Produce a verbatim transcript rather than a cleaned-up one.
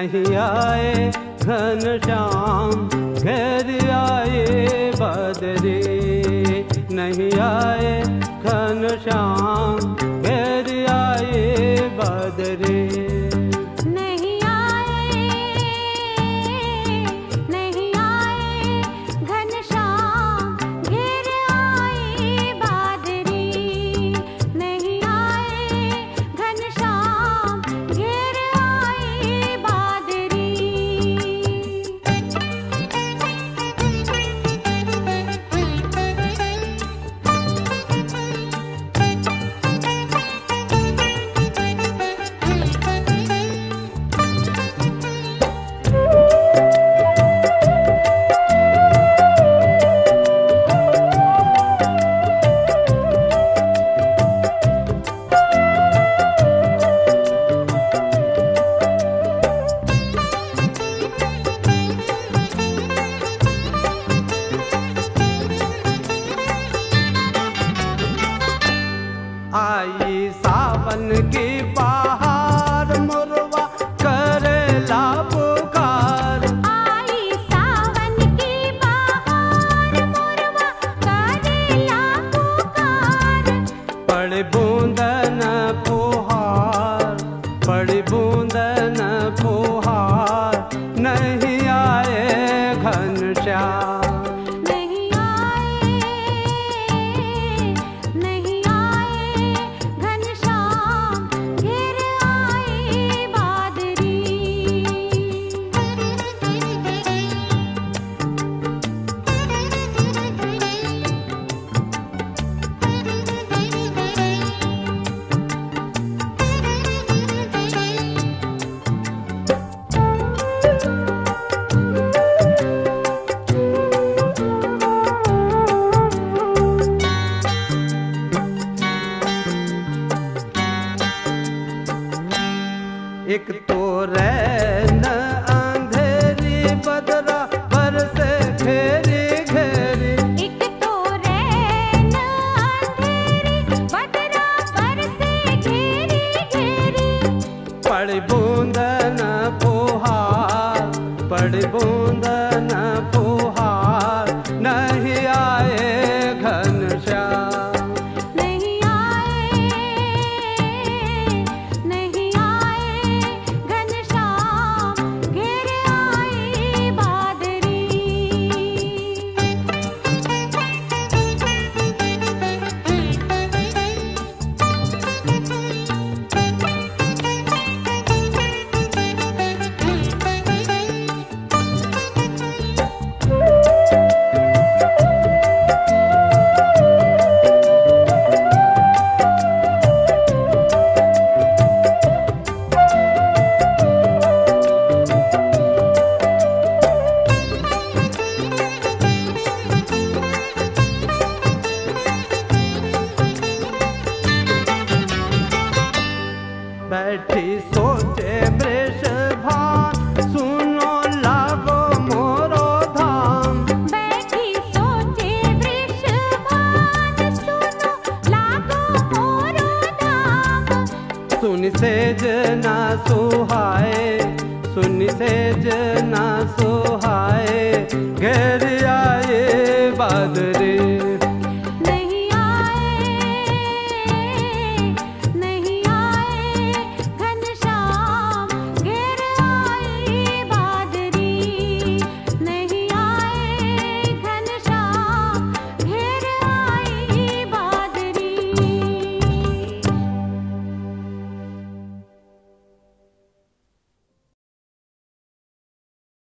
नहीं आए घनश्याम घेर आए बदरी, नहीं आए घनश्याम घेर आए बदरी। आई सावन की बहार मुरवा करेला पुकार, आई सावन की बहार मुरवा करेला पुकार। पड़ बूंदन फुहार, पड़ बूंदन फुहार, नहीं आए घनश्याम। एक तो रैन अंधेरी बदरा बरसे घेरी घेरी, एक तो रैन अंधेरी बदरा बरसे घेरी घेरी। पड़ बूंदन फुहार, पड़ बूंदन फुहार, नहीं आए घनश्याम। बैठी सोचे वृषभान, सुनो लागो मोरो धाम। बैठी सोचे वृषभान, सुनो लागो मोरो धाम। सुन सेज ना सुहाए, सुन सेज ना सुहाए, घेर आए बादरी।